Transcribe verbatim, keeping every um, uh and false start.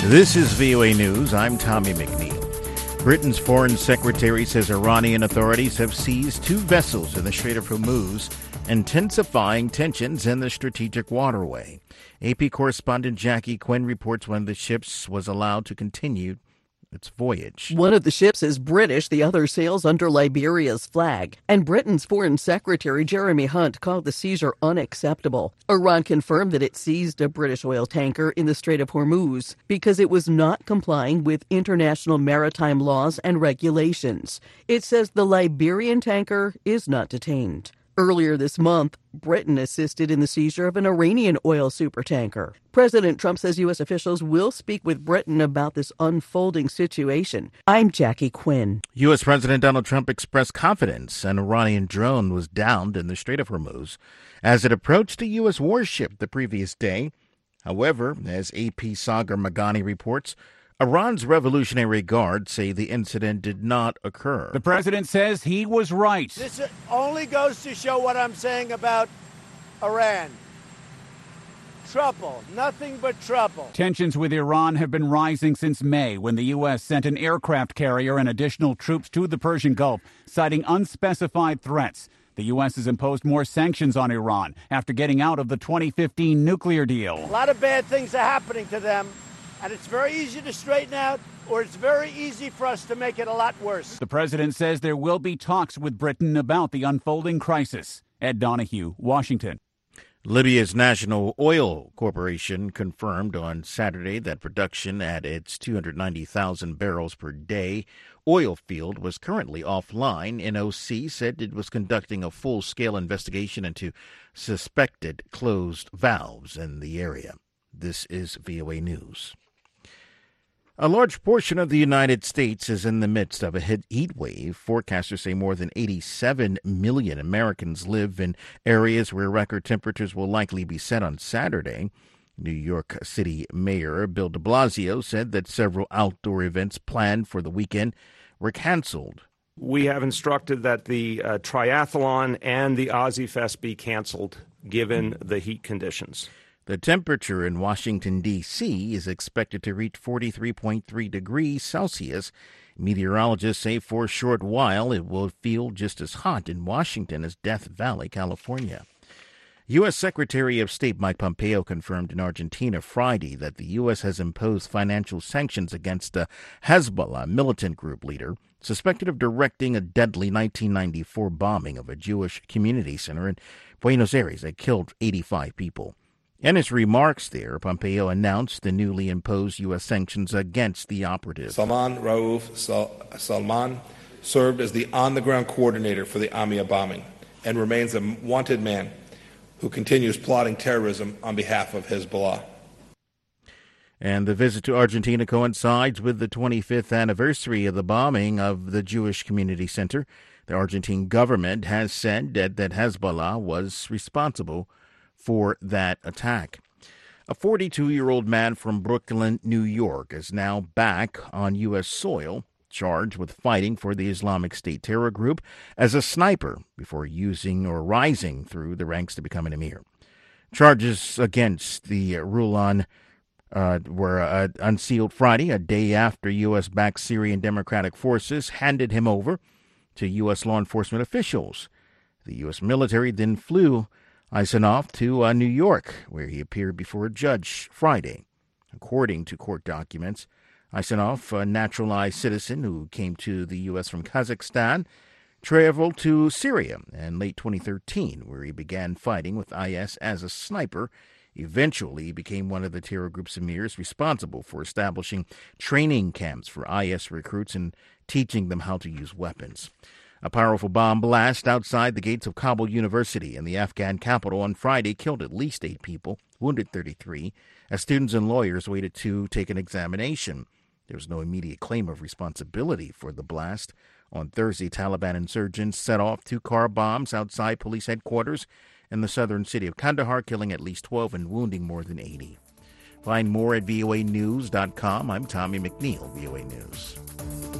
This is V O A News. I'm Tommy McNeil. Britain's foreign secretary says Iranian authorities have seized two vessels in the Strait of Hormuz, intensifying tensions in the strategic waterway. A P correspondent Jackie Quinn reports one of the ships was allowed to continue its voyage. One of the ships is British, the other sails under Liberia's flag. And Britain's Foreign Secretary Jeremy Hunt called the seizure unacceptable. Iran confirmed that it seized a British oil tanker in the Strait of Hormuz because it was not complying with international maritime laws and regulations. It says the Liberian tanker is not detained. Earlier this month, Britain assisted in the seizure of an Iranian oil supertanker. President Trump says U S officials will speak with Britain about this unfolding situation. I'm Jackie Quinn. U S. President Donald Trump expressed confidence an Iranian drone was downed in the Strait of Hormuz as it approached a U S warship the previous day. However, as A P Sagar Magani reports, Iran's Revolutionary Guard say the incident did not occur. The president says he was right. This only goes to show what I'm saying about Iran. Trouble, nothing but trouble. Tensions with Iran have been rising since May, when the U S sent an aircraft carrier and additional troops to the Persian Gulf, citing unspecified threats. The U S has imposed more sanctions on Iran after getting out of the twenty fifteen nuclear deal. A lot of bad things are happening to them. And it's very easy to straighten out, or it's very easy for us to make it a lot worse. The president says there will be talks with Britain about the unfolding crisis. Ed Donahue, Washington. Libya's National Oil Corporation confirmed on Saturday that production at its two hundred ninety thousand barrels per day oil field was currently offline. N O C said it was conducting a full-scale investigation into suspected closed valves in the area. This is V O A News. A large portion of the United States is in the midst of a heat wave. Forecasters say more than eighty-seven million Americans live in areas where record temperatures will likely be set on Saturday. New York City Mayor Bill de Blasio said that several outdoor events planned for the weekend were canceled. We have instructed that the uh, triathlon and the Ozzy Fest be canceled given the heat conditions. The temperature in Washington, D C is expected to reach forty-three point three degrees Celsius. Meteorologists say for a short while it will feel just as hot in Washington as Death Valley, California. U S. Secretary of State Mike Pompeo confirmed in Argentina Friday that the U S has imposed financial sanctions against a Hezbollah militant group leader suspected of directing a deadly nineteen ninety-four bombing of a Jewish community center in Buenos Aires that killed eighty-five people. In his remarks there, Pompeo announced the newly imposed U S sanctions against the operative. Salman Rauf Sal- Salman served as the on-the-ground coordinator for the Amia bombing and remains a wanted man who continues plotting terrorism on behalf of Hezbollah. And the visit to Argentina coincides with the twenty-fifth anniversary of the bombing of the Jewish Community Center. The Argentine government has said that, that Hezbollah was responsible for that attack. A forty-two-year-old man from Brooklyn, New York, is now back on U S soil, charged with fighting for the Islamic State terror group as a sniper before using or rising through the ranks to become an emir. Charges against the Rulan uh, were uh, unsealed Friday, a day after U S-backed Syrian Democratic Forces handed him over to U S law enforcement officials. The U S military then flew Aisanov to uh, New York, where he appeared before a judge Friday. According to court documents, Aisanov, a naturalized citizen who came to the U S from Kazakhstan, traveled to Syria in late twenty thirteen, where he began fighting with I S as a sniper. Eventually, he became one of the terror group's emirs responsible for establishing training camps for I S recruits and teaching them how to use weapons. A powerful bomb blast outside the gates of Kabul University in the Afghan capital on Friday killed at least eight people, wounded thirty-three, as students and lawyers waited to take an examination. There was no immediate claim of responsibility for the blast. On Thursday, Taliban insurgents set off two car bombs outside police headquarters in the southern city of Kandahar, killing at least twelve and wounding more than eighty. Find more at V O A news dot com. I'm Tommy McNeil, V O A News.